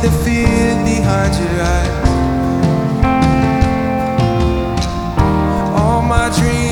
the fear behind your eyes. All my dreams